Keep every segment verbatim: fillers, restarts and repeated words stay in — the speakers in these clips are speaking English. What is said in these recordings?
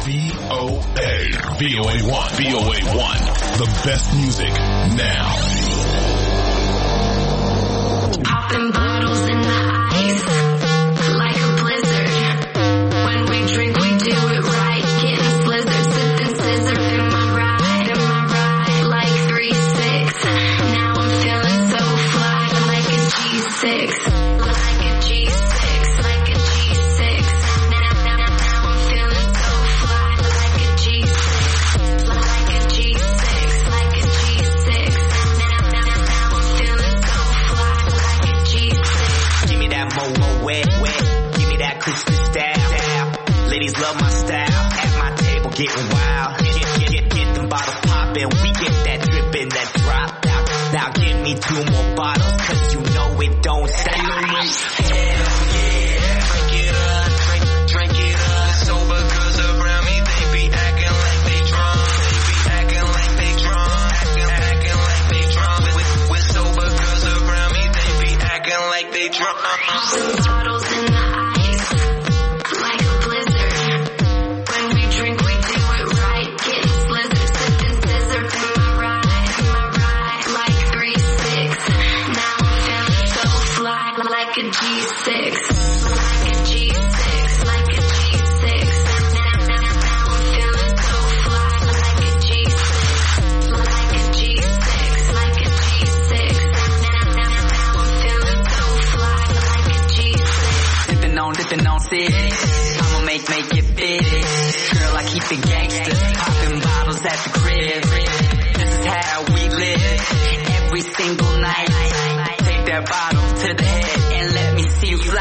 V O A. V O A one. V O A one. The best music now. Popping bottles in the ice like a blizzard. When we drink, we do it right. Getting slizzard, sipping scissor in my ride, in my ride like three six. Now I'm feeling so fly like a G six, like a G six, like a G six. Now, now, now I'm feeling so fly like a G six, like a G six, like a G six. Now, now, now I'm feeling so fly like a G six. Give me that mo wet, wet. Give me that crystal style. Ladies love my style. At my table getting wild. Get, get, get, get them bottles poppin'. We get that drippin', that drop out. Now give me two more bottles, cause you know it don't stop. Hell yeah, drink it up, drink, drink it up. Sober girls around me, they be acting like they drunk. They be acting like they drunk, acting, acting like they drunk. With, with sober girls around me, they be acting like they drunk. Bottles in the ice like a blizzard. When we drink, we do it right. Getting slizzard, sipping scissor in my ride, in my ride like three six. Now I'm feeling so fly like a G six, like a G six, like a G six. Now, now, now I'm feeling so fly like a G six, like a G six, like a G six. Now, now, now I'm feeling so fly like a G six. Dipping on, dipping on six. I'ma make, make it fit. Girl, I keep it gangster. Popping bottles at the crib. This is how we live. Every single night. Take that bottle to the head and let me see you fly.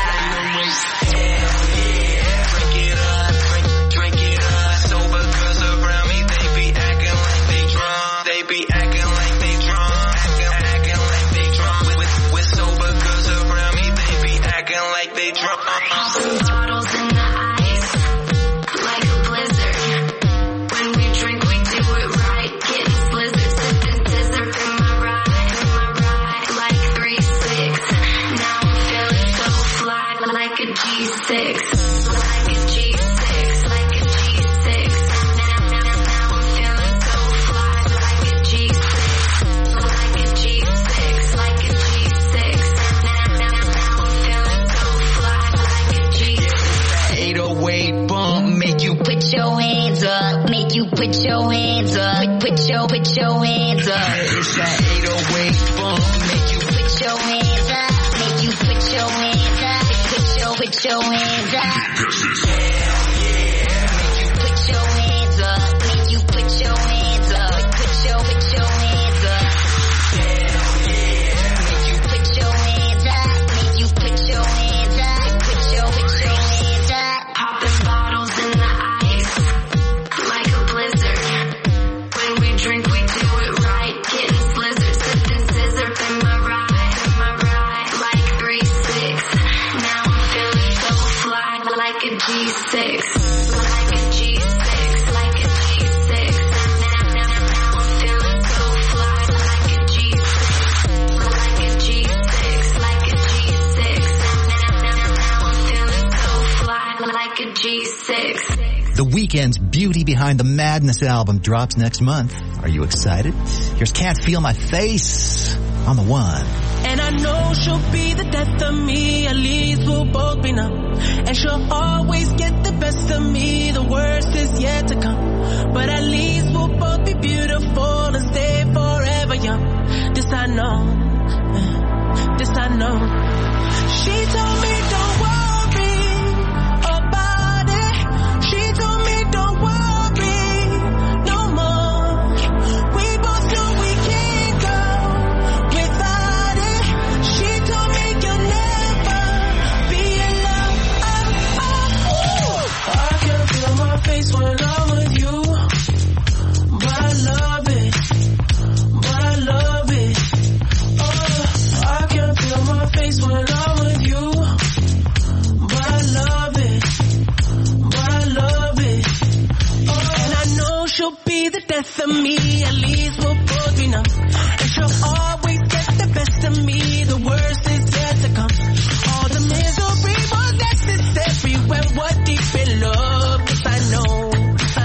Hell yeah. Drink it up, drink, drink it up. Sober girls around me, they be acting like they drunk. They be acting like they drunk. Acting, acting like they drunk. With, with, with sober girls around me, they be acting like they drunk. Bottles in the ice like a blizzard. When we drink, we do it right. Getting slizzard, sipping scissor in my ride, in my ride like three six. Now I'm feeling so fly like a G six, like a G six, like a G six. Now, now, now I'm feeling so fly like a G six, like a G six, like a G six. Now, now, now I'm feeling so fly like a G six. eight oh eight bump, make you Put your hands up, make you put your hands up, put your, put your hands up. It's that eight oh eight bump, make you Put your hands up, make you put your hands up, put your, put your hands up. hell yeah. Make you put your hands up, make you put your hands up, put your, put your hands up. Hell yeah. Make you put your hands up, make you put your hands up, put your, put your hands up. Popping bottles in the ice like a blizzard. When we drink, we do it right. Getting slizzard, sipping scissor in my ride, in my ride like three six. Now I'm feeling so fly like a G six, like a G six, like a G six. Now, now, now I'm feeling so fly like a G six, like a G six, like a G six. Now, now, now I'm feeling so fly like a G six. The Weeknd's Beauty Behind the Madness album drops next month. Are you excited? Here's Can't Feel My Face on the one. And I know she'll be the death of me, at least we'll both be numb. And she'll always get the best of me, the worst is yet to come. But at least we'll both be beautiful and stay forever young. This I know, this I know. She told me don't worry about it. She told me don't worry no more. We both know we can't go without it. She told me you'll never be alone. Oh, oh. I can feel my face when I'm with you, but I love it, but I love it. Oh, I can feel my face when I'm with you, but I love it, but I love it. Oh, and I know she'll be the death of me, at least we'll both be numb. And she'll always get the best of me, the worst is yet to come. All the misery was necessary when we're deep in love. 'Cause I know, 'cause I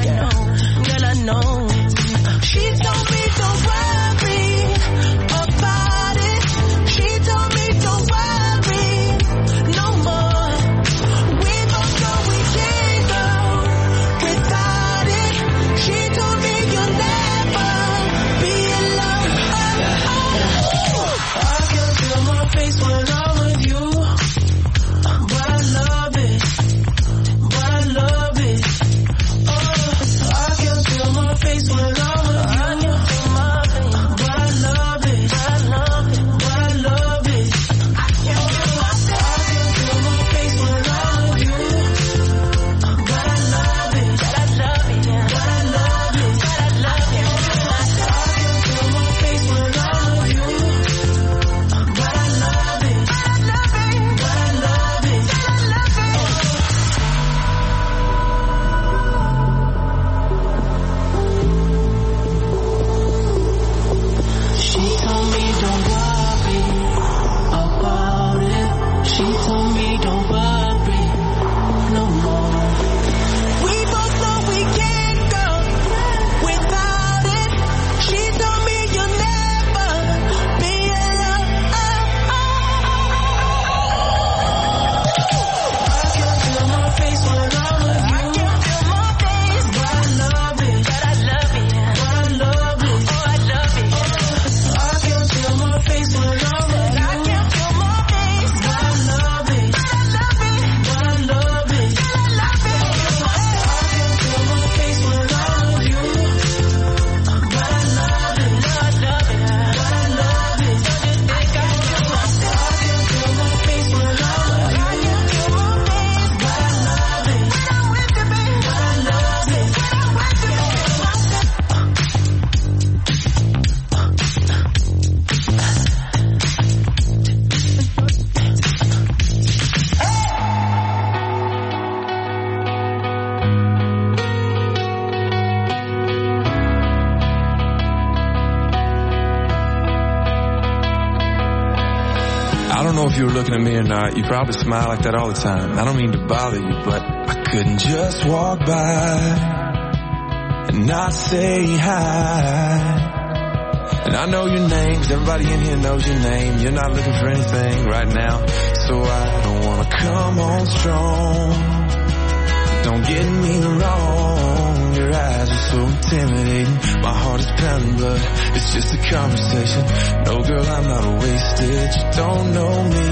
you were looking at me or not, you probably smile like that all the time. I don't mean to bother you, but I couldn't just walk by and not say hi. And I know your name, 'cause everybody in here knows your name. You're not looking for anything right now, so I don't wanna come on strong. Don't get me wrong, your eyes are so intimidating. My heart is pounding, but it's just a conversation. No, girl, I'm not wasted. You don't know me,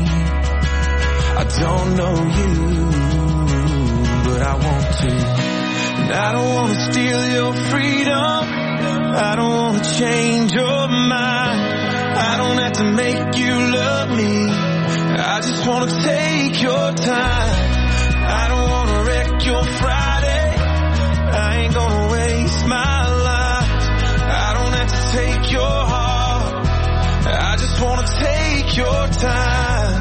I don't know you, but I want to. And I don't want to steal your freedom, I don't want to change your mind. I don't have to make you love me, I just want to take your time. I don't want to wreck your Friday, I ain't gonna waste my life. I don't have to take your heart, I just want to take your time.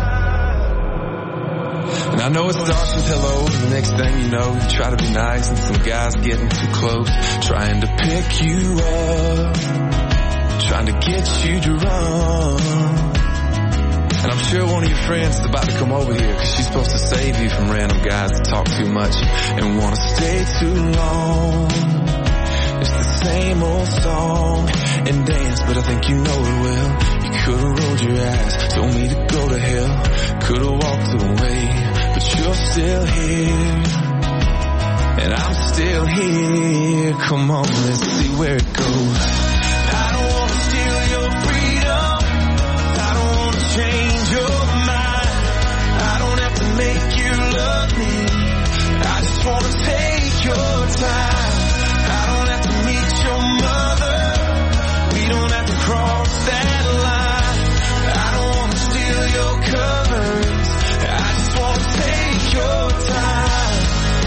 And I know it starts with hello, the next thing you know, you try to be nice and some guy's getting too close, trying to pick you up, trying to get you to run. And I'm sure one of your friends is about to come over here, 'cause she's supposed to save you from random guys that talk too much and want to stay too long. It's the same old song and dance, but I think you know it well. You could've rolled your eyes, told me to go to hell, could've walked away, but you're still here, and I'm still here. Come on, let's see where it goes. I don't want to steal your freedom, I don't want to change your mind. I don't have to make you love me, I just want to take your time. I don't have to meet your mother, we don't have to cross that line. I don't want to steal your covers, I just want to take your time.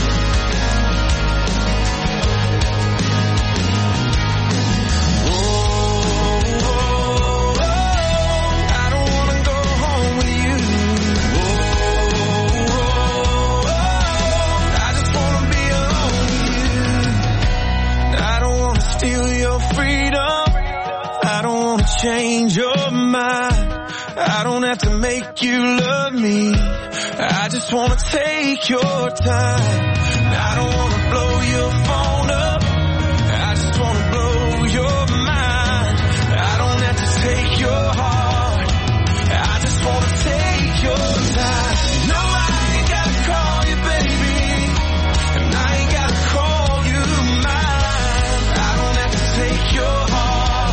Oh, oh, oh, I don't want to go home with you. Oh, oh, oh, I just want to be alone with you. I don't want to steal your freedom, I don't want to change your mind. I don't have to make you love me, I just want to take your time. I don't want to blow your phone up, I just want to blow your mind. I don't have to take your heart, I just want to take your time. No, I ain't gotta call you baby, and I ain't gotta call you mine. I don't have to take your heart,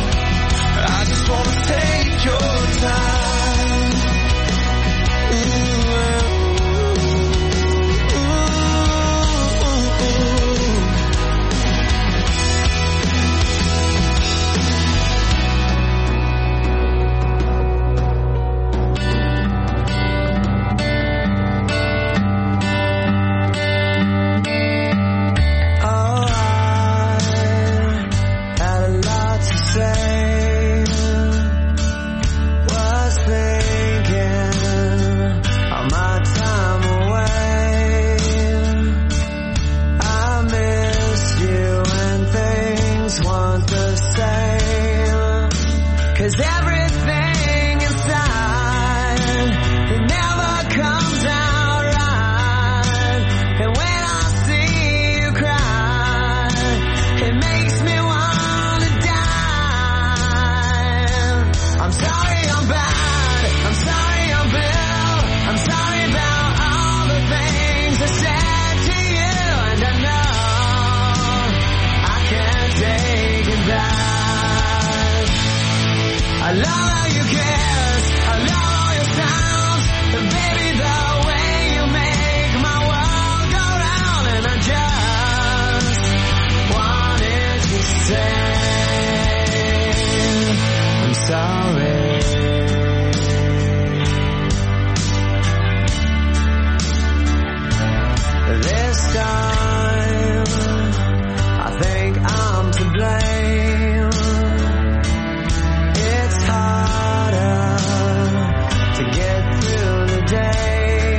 I just want to take your time. It's harder to get through the day.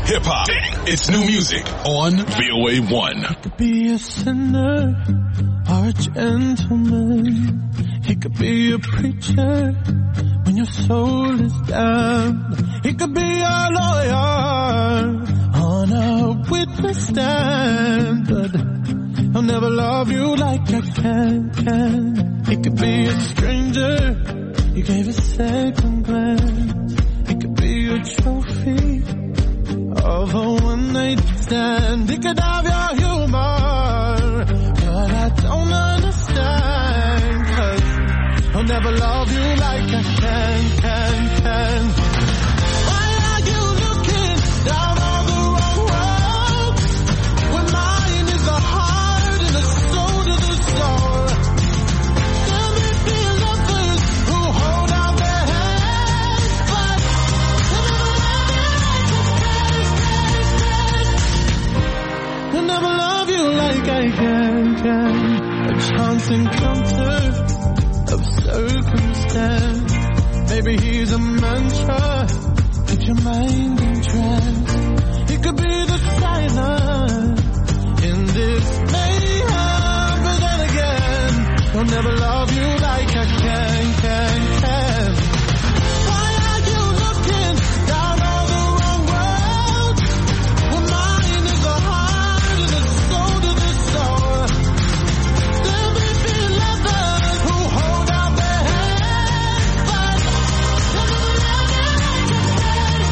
hip hop. It's new music on V O A one. He could be a sinner or a gentleman. He could be a preacher when your soul is down. He could be a lawyer on a witness stand, but I'll never love you like I can, can. He could be a stranger, you gave a second glance. He could be a trophy of a one-night stand. He could have your humor, but I don't understand, 'cause I'll never love you like I can, can, can. Why are you looking down on the wrong road when mine is the heart and the soul to the soul? There may be lovers who hold out their hands, but I'll never love you like I can, can. A chance encounter of circumstance. Maybe he's a mantra, put your mind in trance. He could be the silence in this mayhem, but then again, I'll never love you like I can, can, can. Why are you looking down on the wrong road when mine is the heart and the soul to the soul? There may be lovers who hold out their hands, but I'll never love you like I can,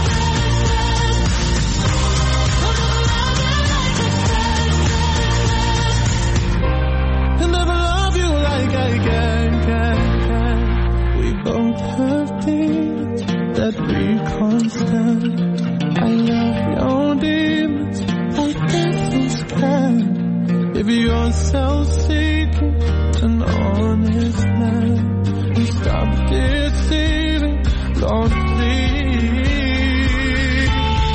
can. I'll never love you like I can, can, can. We both have things that we constant. I love your demons like devils can. If you're self-seeking, an honest man, and stop deceiving, Lord, please.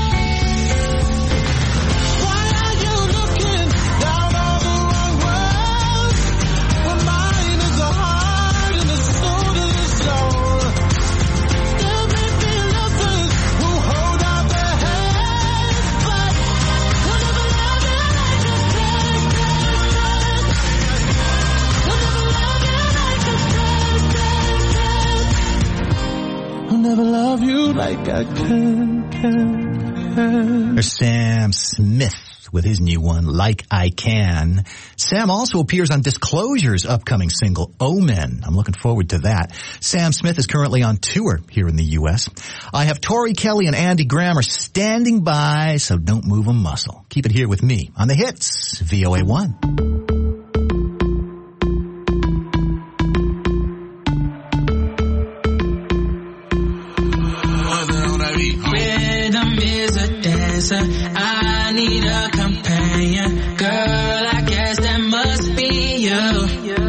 Why are you looking down on the wrong road when mine is the heart and the soul to the soul? There may be lovers who hold out their hands, but I'll never love you like I can, can, can. I'll never love you like I can, can, can. I'll never love you like I can, can, can. There's Sam Smith with his new one, Like I Can. Sam also appears on Disclosure's upcoming single, Omen. I'm looking forward to that. Sam Smith is currently on tour here in the U S. I have Tori Kelly and Andy Grammer standing by, so don't move a muscle. Keep it here with me on the hits, V O A one. Rhythm is a dancer, I need a companion. Girl, I guess that must be you.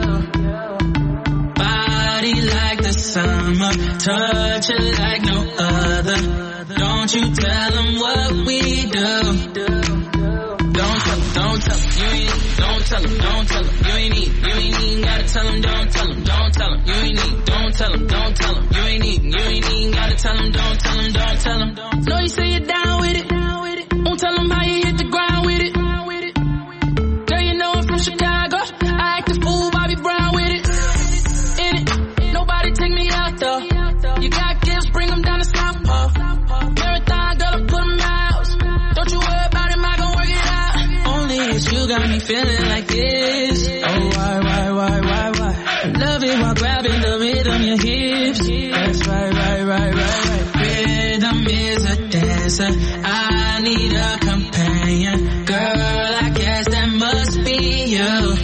Body like the summer, touch it like no other. Don't you tell them what we do. Don't tell them, don't tell them, you ain't need, don't tell them, don't tell them, you ain't need, you ain't even gotta tell them, don't tell them, don't tell them, you ain't need, don't tell them, don't tell them, you ain't even, you ain't even gotta tell them, don't tell them, don't tell them. Know you say you're down with it, won't tell them how you hit the ground with it. Girl, you know I'm from Chicago, I act a fool, Bobby Brown with it. In it, nobody take me out though. You got gifts, bring them down to South Pole. Marathon, girl, I put them out. Don't you worry about him, I gon' work it out. Only it's you got me feeling like this. Oh, why, why, why, why, why? Love it while grabbing the rhythm, your hips. That's right, right, right, right, right. Rhythm is a dancer, I need a companion. Girl, I guess that must be you.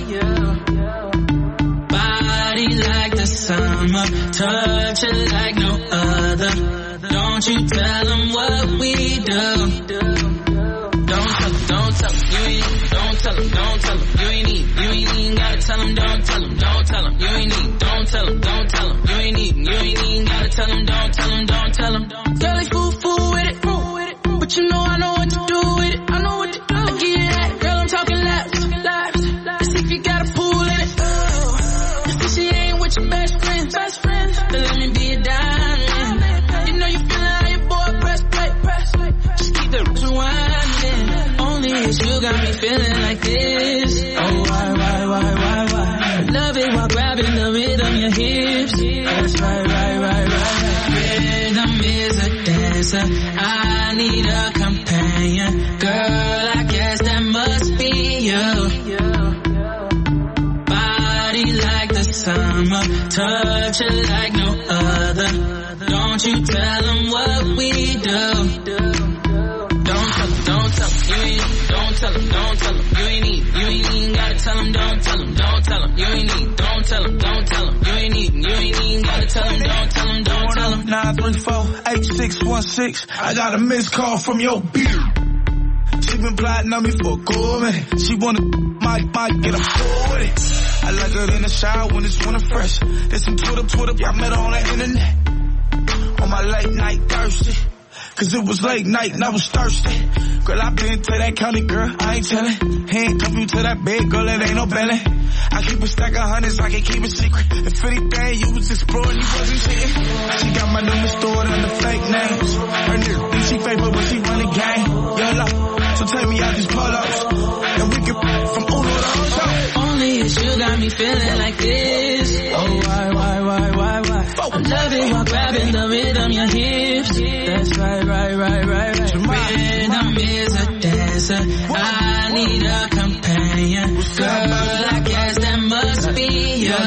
Body like the summer, touch it like no other. Don't you tell them what we do. Don't tell them, don't tell them, you ain't, don't tell them, don't tell them, you ain't need, you ain't even gotta tell them, don't tell them, don't tell them, you ain't need, don't tell them, don't tell them, you ain't need, you ain't even gotta tell them, don't tell them, don't tell them. Girl, they fool, fool with it, but you know I know what to do with it, I know what to do. I give you that, girl, I'm talking laps, laps. Let's see if you got a pool in it. Let's see she ain't with your best friends, best friends. Then let me be a diamond. You know you feeling how your boy press play, press play. Just keep the rewind. you got me feeling like this? Oh, why, why, why, why, why? Love it while grabbing the rhythm, your hips. That's right, right, right, right. Rhythm is a dancer. I need a companion. Girl, I guess that must be you. Body like the summer, touch it like no other. Don't you tell them what we do. Don't tell them, don't tell them, you ain't, don't tell them, don't tell them, you ain't need, you ain't even gotta tell them, don't tell them, don't tell them, you ain't need, don't tell them, don't tell them, you ain't need, you ain't even gotta tell them, don't tell them, don't tell them. nine three four, eight six one six, I got a missed call from your beard. She been plotting on me for a cool minute. She wanna, might, might get a full with it. I like her in the shower when it's winter fresh. There's some Twitter, Twitter, I met her on the internet. On my late night thirsty. Cause it was late night and I was thirsty. Girl, I been to that county, girl, I ain't tellin'. Handcuff you to that bed, girl, it ain't no belly. I keep a stack of hundreds, I can keep it secret. If anything, you was exploring, you wasn't cheating. She got my number stored under fake names. Her nigga think she fake, but when she run the game, YOLO. So take me out these polos, and we can from Uno to Ocho. Only it's you got me feeling like this. Oh, why, why, why, why, why? I love it while grabbing the rhythm, your hips. That's right, right, right, right, right. Rhythm is a dancer. I need a companion. Girl, I guess that must be you.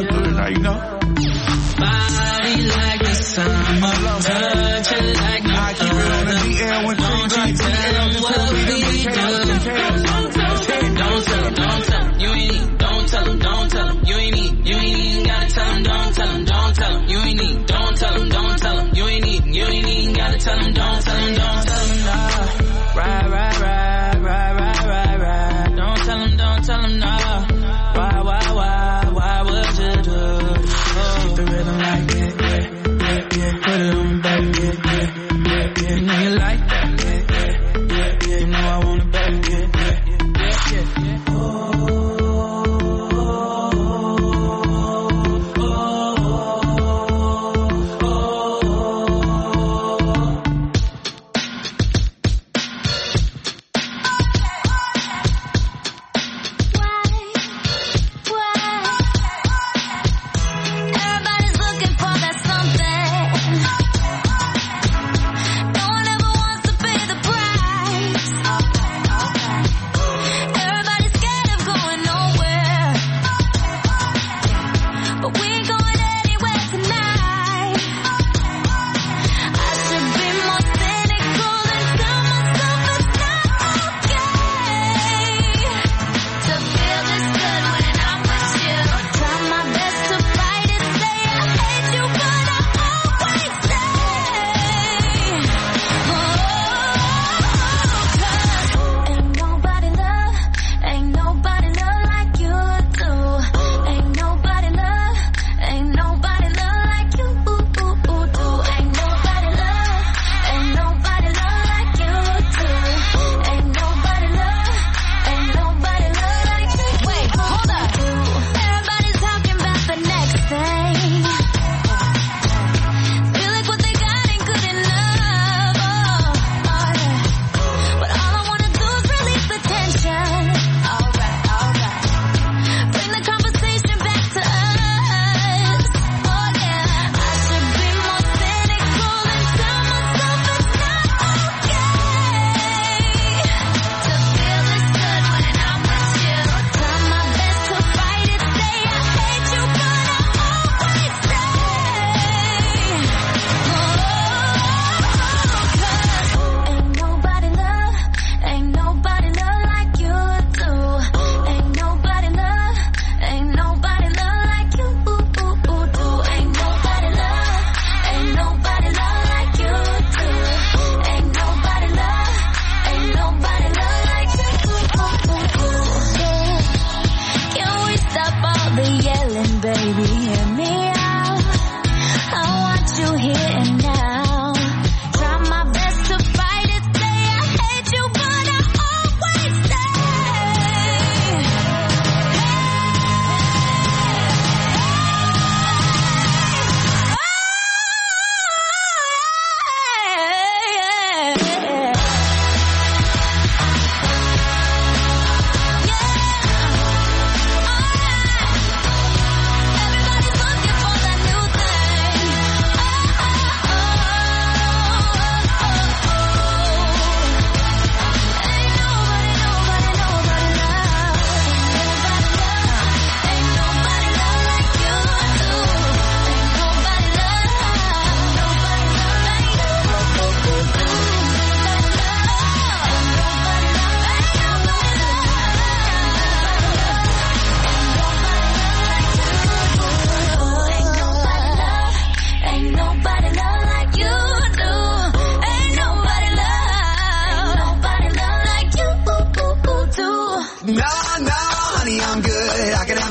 Body like the summer, touch it like no other. Don't you tell them what we do. Don't tell them, don't tell them, you ain't need. Don't tell them, don't tell them, you ain't need. You ain't even gotta tell them, don't tell them, don't tell them, you ain't need. Don't tell them, don't tell them, you ain't need. You ain't even gotta tell them, don't tell them, don't tell them, nah. Right, right, right, right, right, right, right. Don't tell them, don't tell them, nah. Why, why, why, why would you do it? Oh, the rhythm like it, yeah, yeah, yeah. Put it on me, baby, yeah, yeah, yeah, yeah. You know you like that, yeah, yeah, yeah, yeah. You know I want it, baby, yeah, yeah, yeah, yeah, yeah. Oh.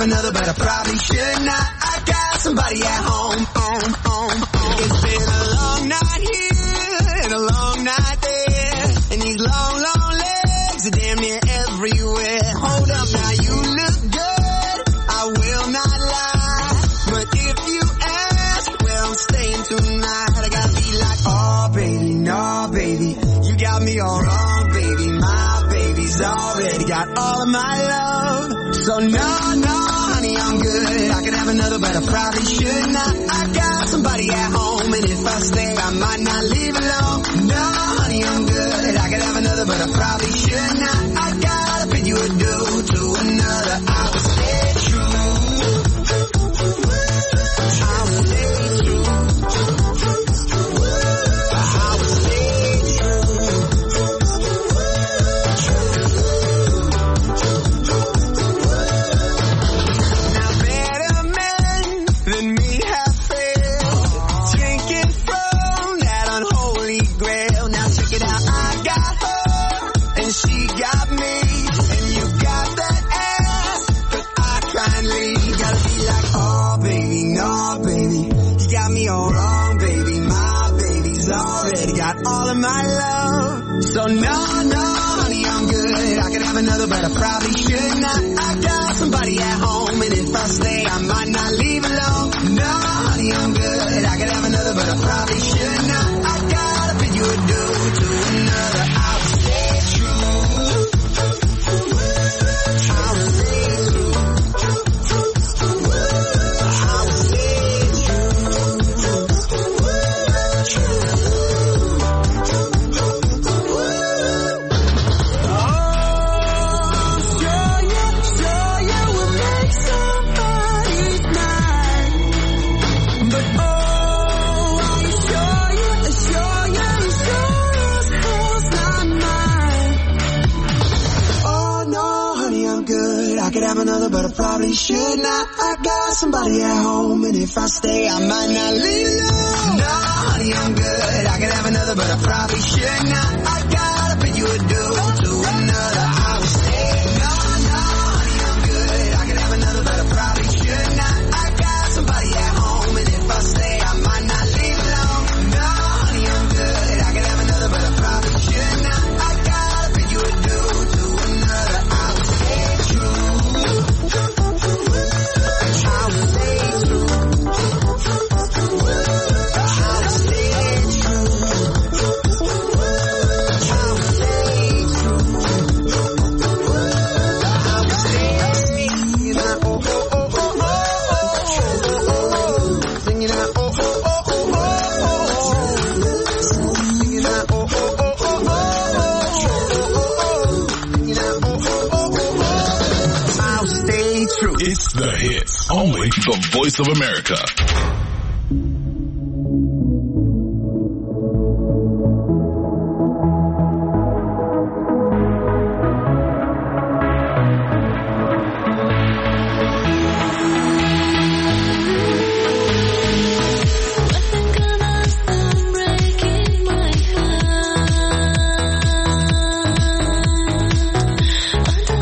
another, but I probably should not. I got somebody at home, home, home, home. It's been a long night here and a long night there, and these long, long legs are damn near everywhere. Hold up now, you look good, I will not lie, but if you ask, well, I'm staying tonight. I gotta be like, oh baby, no baby, you got me all wrong, baby. My baby's already got all of my love. So no, no, honey, I'm good. I could have another, but I probably should not. I got somebody at home, and if I stay, I might not leave alone. No, honey, I'm good. I could have another, but I probably should not. I gotta bid you adieu to another. I will stay true. I will stay true. I will stay true. Now better men than me have failed, drinking from that unholy grail. Now check it out, I got her and she got me, and you got that ass, but I try and leave. Gotta be like, oh baby, no baby, you got me all wrong, baby. My baby's already got all of my love. So no, no, honey, I'm good. I could have another, but I probably should not. I got somebody at home, and if I stay, I might not leave alone. No, honey, I'm good. I could have another, but I probably should not. I gotta bid you adieu to another. I will stay true. I will stay true. I will stay Oh, sure you, sure you will make somebody's night. But oh, I assure you, assure you, sure as hell's not mine. Oh no, honey, I'm good. I could have another, but I probably should not. I got somebody at home, and if I stay, I might not leave alone. No, honey, I'm good. I could have another, but I probably should not. I gotta bid you adieu to another. I will stay. No, no, honey, I'm good. I could have another, but I probably should not. I got somebody at home, and if I stay, I might not leave alone. No, honey, I'm good. I could have another, but I probably should not. I gotta bid you adieu to another. I will stay true. I will stay true. I will stay true. I will stay It's the hits. Only the Voice of America.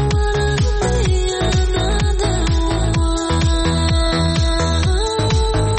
I don't wanna be another one.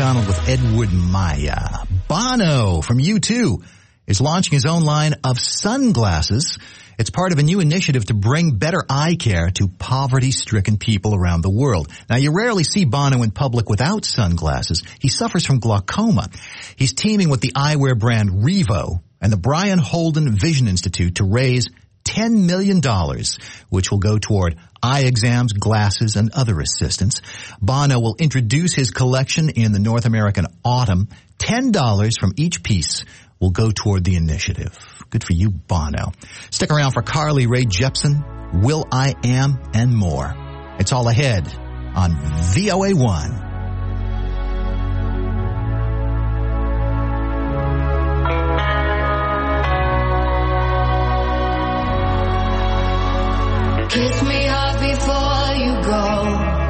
McDonald with Edward Maya. Bono from U two is launching his own line of sunglasses. It's part of a new initiative to bring better eye care to poverty-stricken people around the world. Now, you rarely see Bono in public without sunglasses. He suffers from glaucoma. He's teaming with the eyewear brand Revo and the Brian Holden Vision Institute to raise ten million dollars, which will go toward eye exams, glasses, and other assistance. Bono will introduce his collection in the North American autumn. ten dollars from each piece will go toward the initiative. Good for you, Bono. Stick around for Carly Rae Jepsen, Will I Am, and more. It's all ahead on V O A one. Kiss me hard before you go.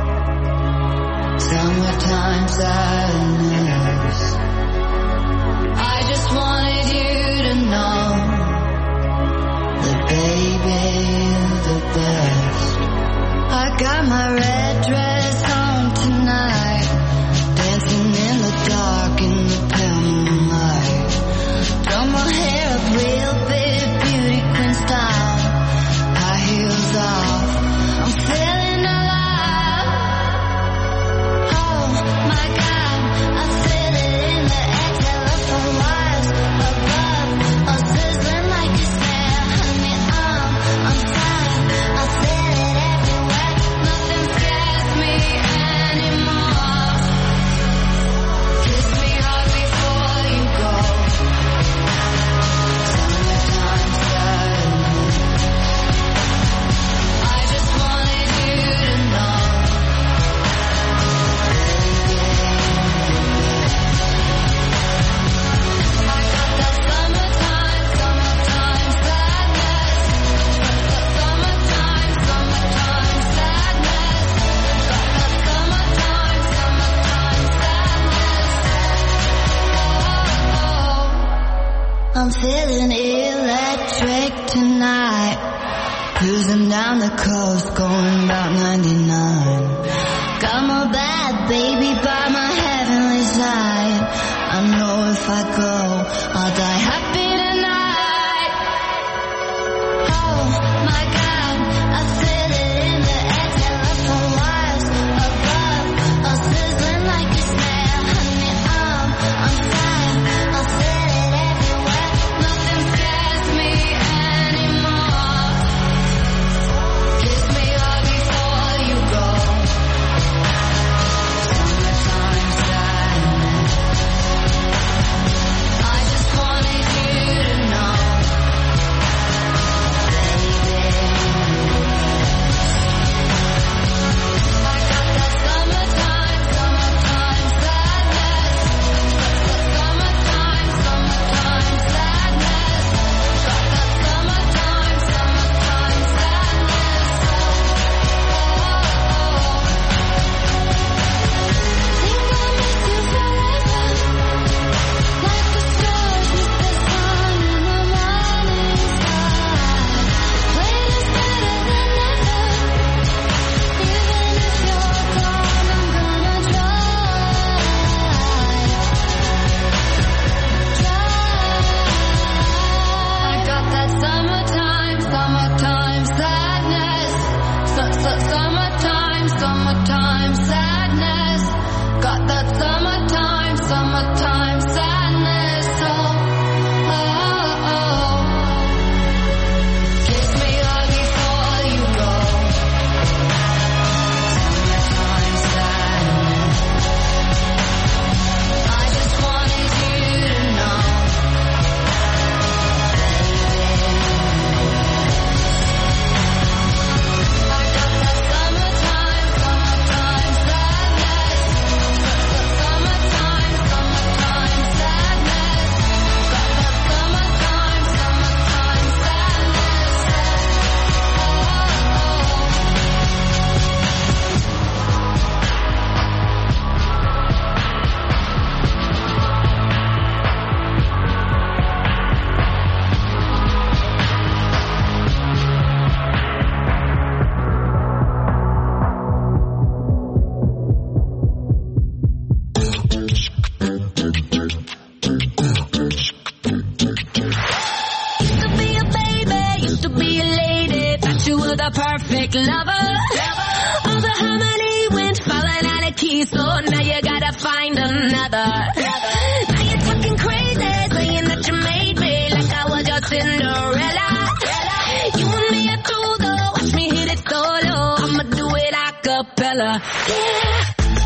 Summertime sadness. I just wanted you to know that baby, you're the best. I got my red dress on tonight, dancing in the dark in the pale moonlight. Done my hair up real big, beauty queen style. High heels off, I'm feeling alive. Oh my God, I feel it in the air. Telephone wires above, all sizzling like a snare. Honey, I'm on fire. I feel it everywhere. Nothing scares me anymore. Kiss me hard before you go. Summertime sadness. I just wanted you to know. I got that summertime, summertime sadness. Got that summertime, summertime sadness. Got that summertime, summertime sadness. Oh, I'm feeling electric tonight. Cruising down the coast, going about ninety-nine. Got my bad baby by my heavenly side. I know if I go, I'll die happy tonight. Oh my God, I feel it in the air. Telephone wires above, all sizzling like a snare. Honey, I'm on fire. I feel it everywhere. Nothing scares me anymore. Kiss me hard before you go. Summertime sadness. perfect lover. All the harmony went falling out of key, so now you gotta find another. Now you're talking crazy, saying that you made me like I was your Cinderella. You and me are through though, watch me hit it solo. I'ma do it a cappella. Yeah.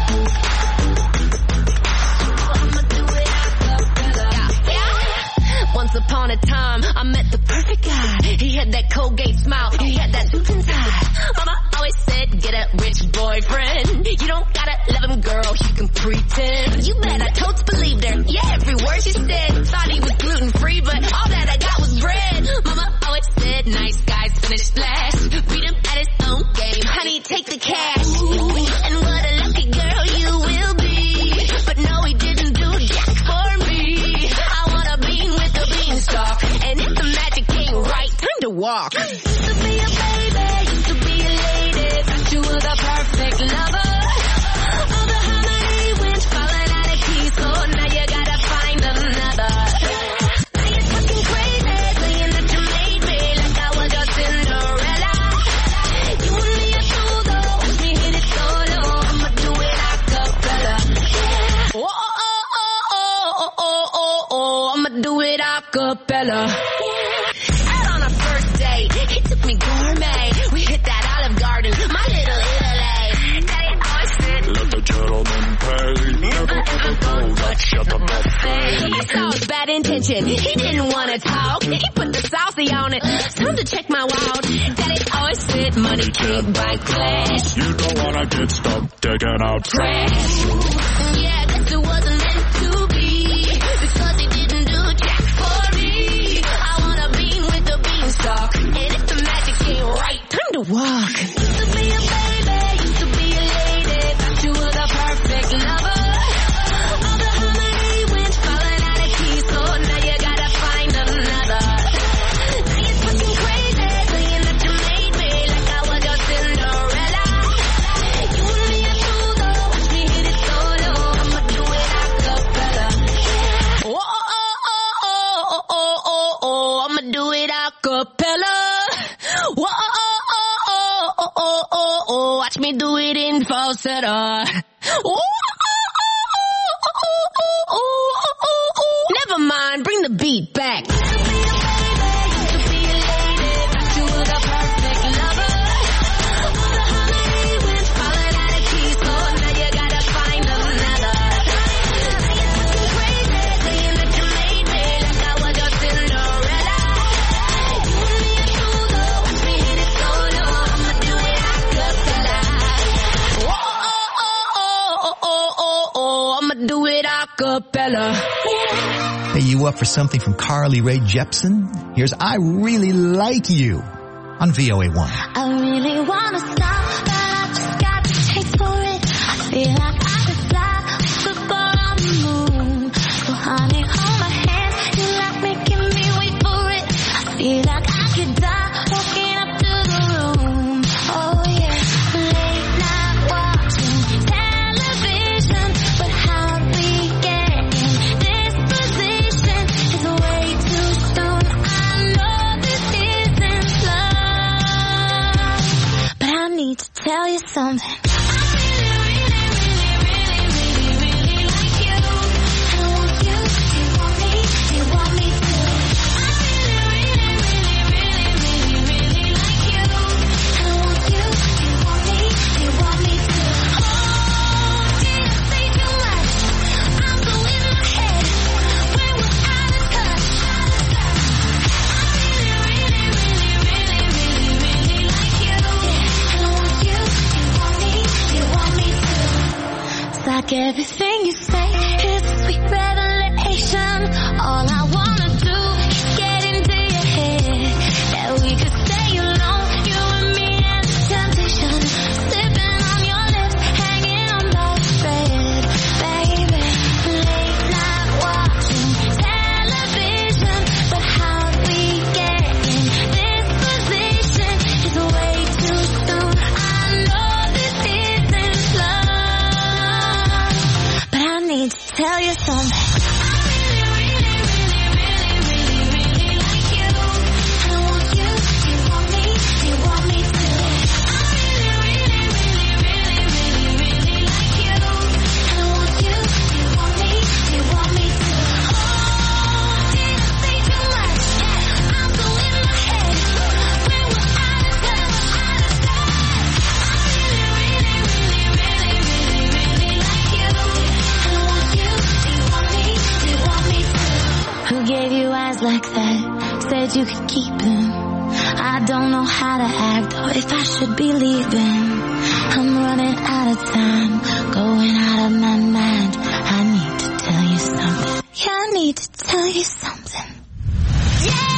Once upon a time, I met the perfect guy. He had that Colgate smile, he had that suit and tie. Mama always said, get a rich boyfriend. You don't gotta love him, girl, you can pretend. You better totes believed her, yeah, every word she said. Thought he was gluten-free, but all that I got was bread. Mama always said, nice guys finish last. Beat him at his own game, honey, take the cash. And what a lucky girl you will be. But no, he didn't do jack for me. I wanna bean with the beanstalk, and if the magic ain't right, time to walk. Used to be a baby, used to be a lady, but you were the perfect lover. All the harmony went falling out of key, so now you gotta find another. Now you're talking crazy, saying that you made me like I was your Cinderella. You and me are through though, watch me hit it solo. I'ma do it a cappella. Yeah. Oh, oh, oh, oh, oh, oh, oh, oh, I'ma do it a cappella. Out on a first date, he took me gourmet. We hit that Olive Garden, my little Italy. Daddy always said, let the gentleman pay. Never ever go, but shut the buffet. I saw his bad intention, he didn't wanna talk. He put the saucy on it, time to check my wallet. Daddy always said, money can't buy class. You don't wanna get stuck taking out trash. Yeah, guess it wasn't meant to be, because he didn't do jack for me. I wanna bean with the beanstalk, and if the magic ain't right, time to walk. Used to be a baby, used to be a lady, thought you were the perfect lover. All the harmony went falling out of key, so now you gotta find another. Now you're talking crazy, saying that you made me like I was your Cinderella. You and me are through though, watch me hit it solo. I'ma do it a cappella. Yeah. Oh, oh, oh, oh, oh, oh, oh, oh, I'ma do it a cappella. Whoa, oh, oh, oh, oh, oh, oh, oh, watch me do it in falsetto. Whoa, oh, oh, oh, oh, oh, oh, oh, oh. Never mind, bring the beat back. Used to be a baby, used to be a lady, thought you were the perfect lover. All the harmony went falling out of key, so now you gotta find another. Now you're talking crazy, saying that you made me like I was your Cinderella. You and me are through though, watch me hit it solo. I'ma do it a cappella. Oh, oh, oh, oh, oh, oh, oh, I'ma do it a cappella. Yeah. Hey, you up for something from Carly Rae Jepsen? Here's I Really Like You on V O A one. I really wanna stop, but I just got the taste for it. I feel like I could fly, super on the moon. So honey, hold my hand, you like making me wait for it. I feel like I could die, walking up to the room. Oh yeah, late night watching television, but how we get in this position is way too soon. I know this isn't love, but I need to tell you something. Like everything you say is a sweet revelation. All I wanna do is get into your head, that we could stay alone, you and me and the temptation, slipping on your lips, hanging on by a thread, baby. Late night watching television, but how we get in this position is way too soon. I know this isn't love, but I need to tell you something. I like that. Said you could keep him. I don't know how to act or if I should be leaving. I'm running out of time, going out of my mind. I need to tell you something. Yeah, I need to tell you something. Yeah!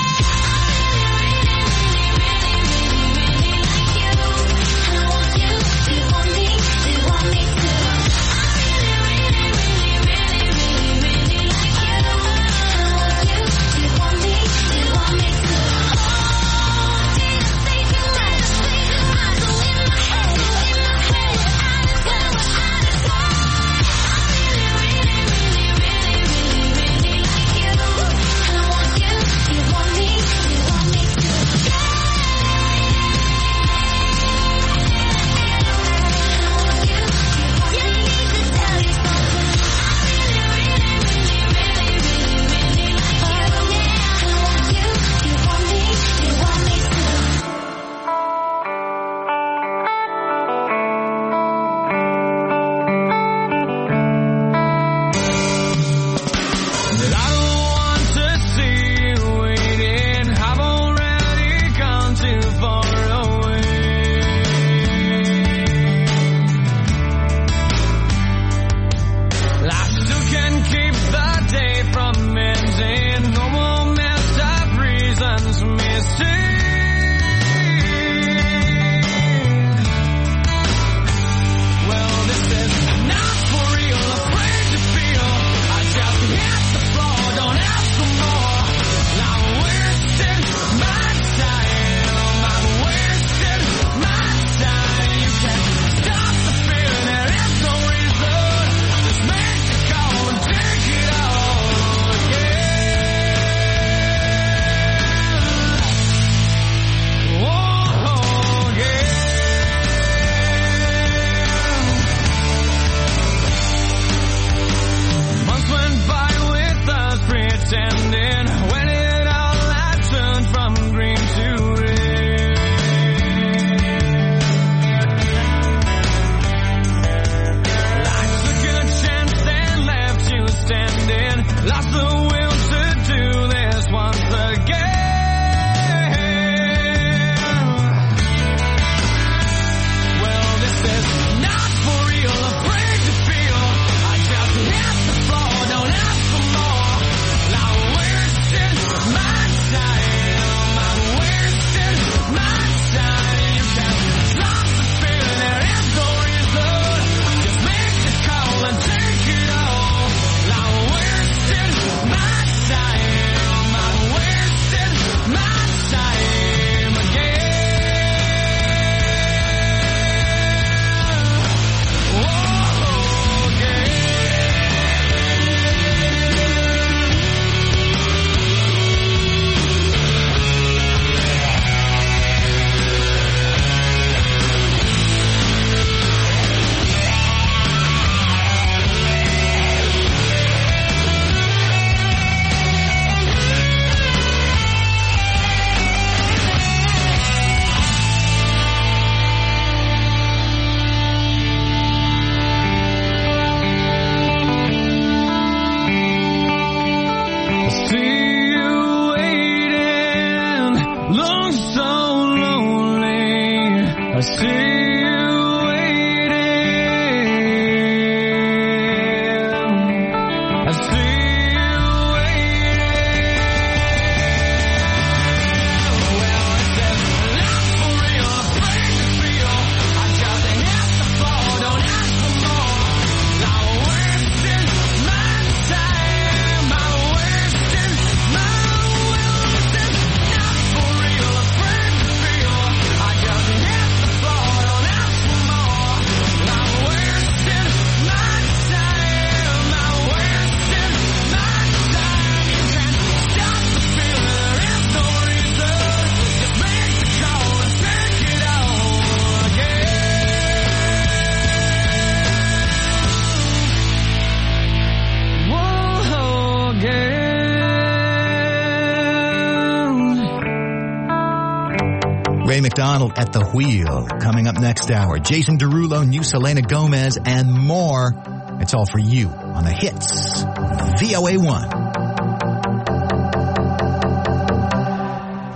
Ray McDonald at the wheel. Coming up next hour, Jason Derulo, new Selena Gomez, and more. It's all for you on the hits. V O A one.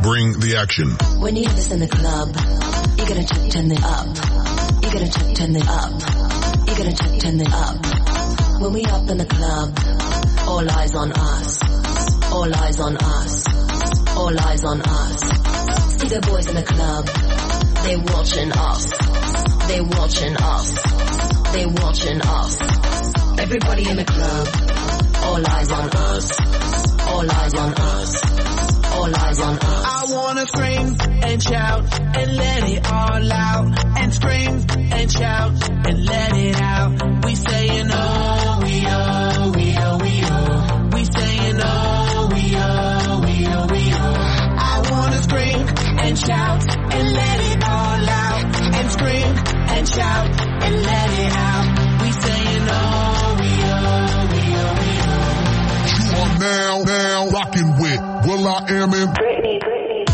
Bring the action. When you hear this in the club, you gotta check, turn it up. You gotta check, turn it up. You gotta check, turn it up. When we up in the club, all eyes on us. All eyes on us. All eyes on us. See the boys in the club, they watching us. They watching us. They watching us. Everybody in the club, all eyes on us. All eyes on us. All eyes on us. I wanna scream and shout and let it all out. And scream and shout and let it out. We saying oh, we oh, we oh, we oh. We saying oh, we oh, we oh, we oh. I wanna scream and shout and let it all out. And scream and shout and let it out. We saying oh, we oh, we oh, we oh. You are now, now rocking with Will I Am in Britney, Britney.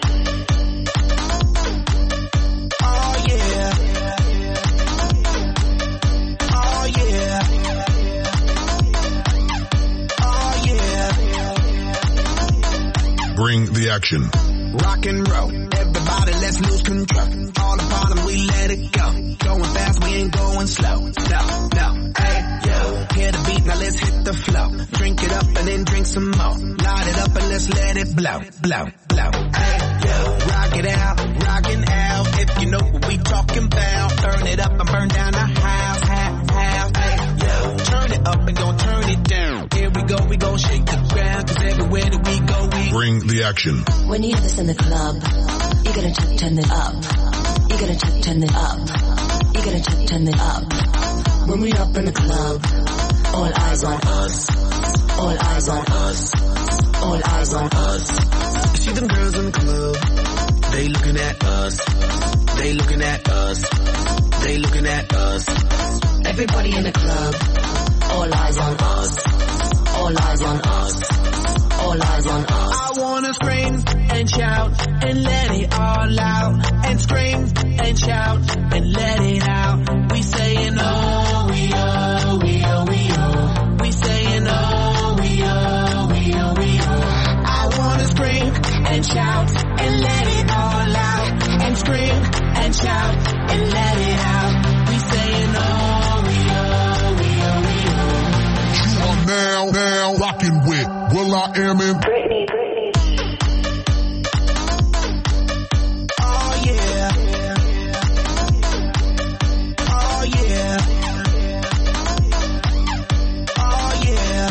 Oh yeah. Oh yeah. Oh yeah. Bring the action. Rock and roll. Everybody, let's lose control. All upon them, we let it go. Going fast, we ain't going slow. No, no, hey, yo. Hear the beat, now let's hit the flow. Drink it up and then drink some more. Light it up and let's let it blow, blow, blow. Hey, yo. Rock it out, rockin' out. If you know what we talking about. Burn it up and burn down the house, house, house. Hey, yo. Turn it up and gon' turn it down. Here we go, we gon' shake the ground. Cause everywhere that we go, we bring the action. When you hear this in the club, you gotta check, turn it up. You gotta check, turn it up. You gotta check, turn it up. When we up in the club, all eyes on us. All eyes on us. All eyes on us. See them girls in the club, they looking at us. They looking at us. They looking at us. Everybody in the club, all eyes on us. All eyes on us. All eyes on us. I wanna scream and shout and let it all out. And scream and shout and let it out. We saying oh, we oh, we oh, we oh. We saying oh, we oh, we oh, we oh. I wanna scream and shout and let it all out. And scream and shout and let it out. We saying oh, we oh, we oh, we oh. You are now, now rocking with Will I Am in Britney, Britney. Oh yeah. Oh yeah. Oh yeah.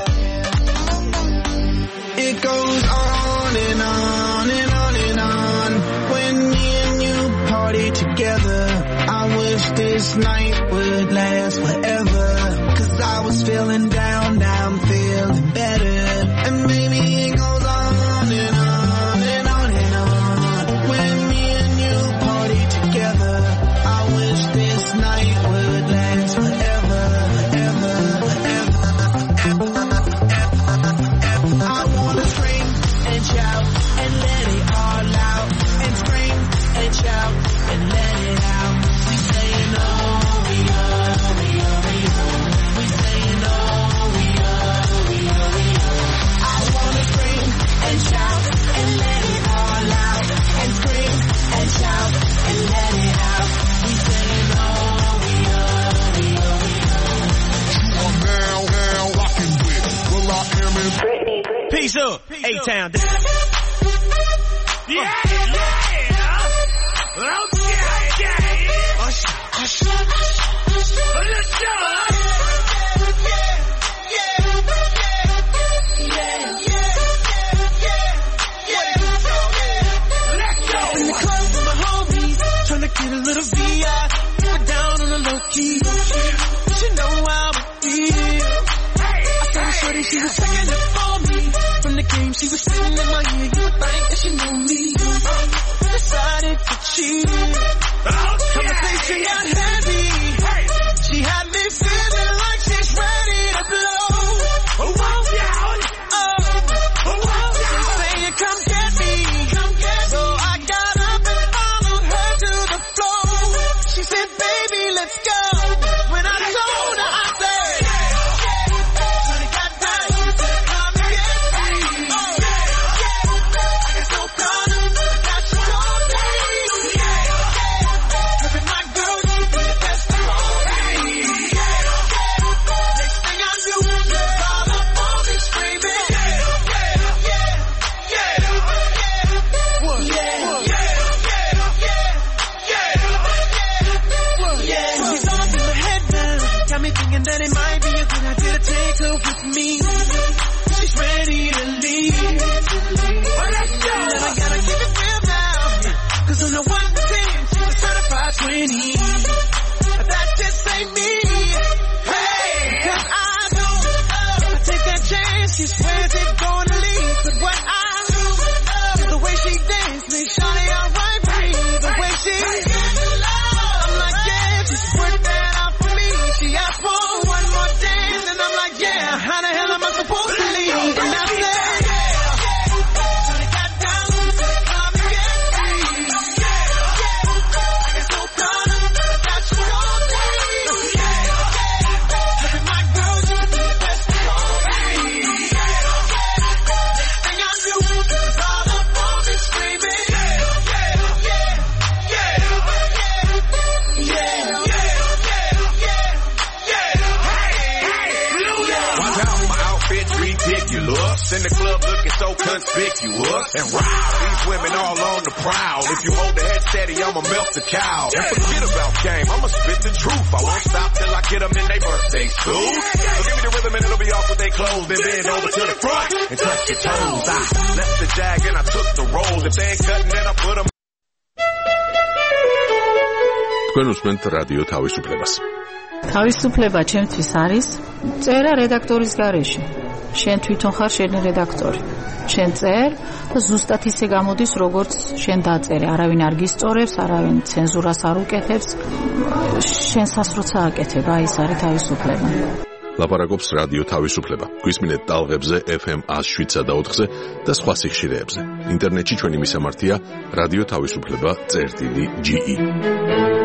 It goes on and on and on and on. When me and you party together, I wish this night would last forever. Cause I was feeling down, now I'm feeling better. And maybe it goes on and on and on and on. When me and you party together, I wish this night would last forever, forever, forever, forever. I wanna scream and shout and let it all out. And scream and shout and let it out. We saying oh, we oh, we oh, we oh. We saying oh, we oh, we oh, we oh. I wanna scream and shout and let it all out. And scream and shout and let it out. We saying oh, we oh, we oh, we oh. You are now, now rocking with Will I Am in Britney, Britney. Peace up, A-Town. Yeah, yeah. Okay, yeah. Usher, usher, usher. Let's go. Get a little V I, put down on the low key. But you know how it feel. I saw the shorty, she was checking it for me. From the game, she was sitting in my ear. You would think that she knew me. Decided to cheat. Conversation got heavy. She had me feeling like she's ready to blow. Oh, down. Oh, oh, down. Saying, come get me. Come get me. So I got up and followed her to the floor. She said, baby, let's go. When I told her, I said, when it got down, come get me. Oh, I got so caught that it might be a good idea to take her with me. She's ready to leave. Well, let's go. And I gotta keep it real now. Cause on the one to ten, she's a certified twenty. That just ain't me. Hey, cause I know if I take that chance, she swears it's gonna leave. But what I do is the way she dances, make shawty alright for me. The way she I'm like, yeah, just work that out for me. She asked for one more dance, and I'm like, yeah, how the hell am I supposed to leave? And I said, shawty got down to the club and get free. I get so caught up that she don't leave. Look at my girl, you do the best for me. Next thing I knew, it was all up on me screaming. Ridiculous. In the club looking so conspicuous. And wow, these women all on the prowl. If you hold the head steady, I'ma melt the cow. And forget about game, I'ma spit the truth. I won't stop till I get them in their birthday suit. So give me the rhythm and it'll be off with their clothes. Then bend over to the front and touch your toes. I left the jag and I took the rolls. If they ain't cutting, then I put them. თქვენ უსმენთ რადიო თავისუფლებას. თავისუფლება ჩემთვის არის წერა რედაქტორის გარეშე. შენ თვითონ ხარ შენი რედაქტორი. შენ წერ და ზუსტად ისე გამოდის, როგორც შენ დაწერე. არავინ არ გისწორებს, არავინ ცენზურას არ უკეთებს. შენსაც როცა აკეთებ, აი ეს არის თავისუფლება. ლაპარაკობს რადიო თავისუფლება. გვისმინეთ ტალღებზე ეფ ემ one oh seven და ოთხზე და სხვა სიხშირეებზე. ინტერნეტში ჩვენი მისამართია რადიო თავისუფლება წერტილი ჯი ი.